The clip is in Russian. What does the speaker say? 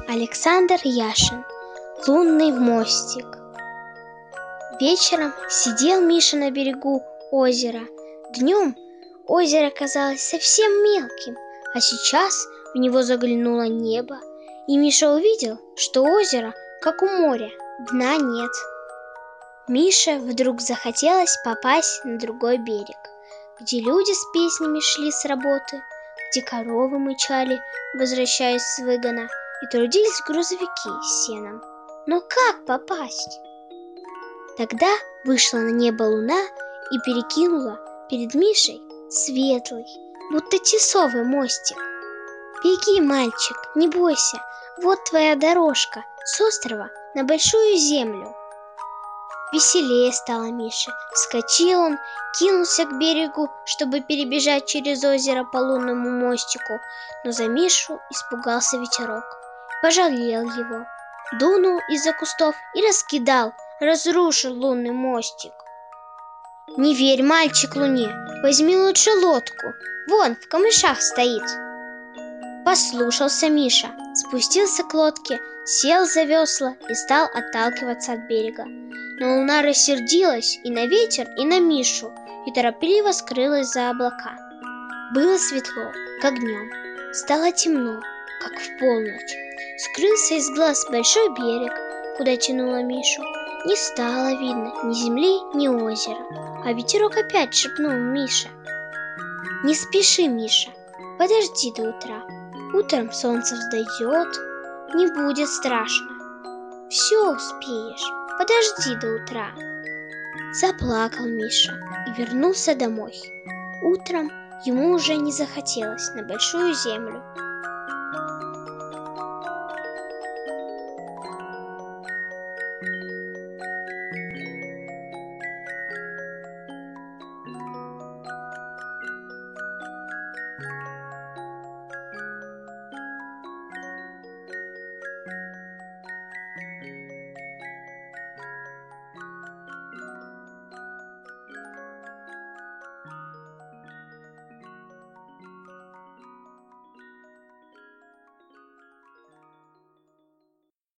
Александр Яшин. Лунный мостик. Вечером сидел Миша на берегу озера. Днем озеро казалось совсем мелким, а сейчас в него заглянуло небо, и Миша увидел, что озеро, как у моря, дна нет. Мише вдруг захотелось попасть на другой берег, где люди с песнями шли с работы, где коровы мычали, возвращаясь с выгона, и трудились грузовики с сеном. Но как попасть? Тогда вышла на небо луна и перекинула перед Мишей светлый, будто тесовый мостик. «Беги, мальчик, не бойся, вот твоя дорожка с острова на большую землю». Веселее стало Мише. Вскочил он, кинулся к берегу, чтобы перебежать через озеро по лунному мостику, но за Мишу испугался ветерок. Пожалел его, дунул из-за кустов и раскидал, разрушил лунный мостик. «Не верь, мальчик, луне, возьми лучше лодку, вон в камышах стоит». Послушался Миша, спустился к лодке, сел за весла и стал отталкиваться от берега. Но луна рассердилась и на ветер, и на Мишу, и торопливо скрылась за облака. Было светло, как днем, стало темно, как в полночь. Скрылся из глаз большой берег, куда тянуло Мишу. Не стало видно ни земли, ни озера, а ветерок опять шепнул Мише: «Не спеши, Миша, подожди до утра. Утром солнце взойдет, не будет страшно. Все успеешь, подожди до утра». Заплакал Миша и вернулся домой. Утром ему уже не захотелось на большую землю.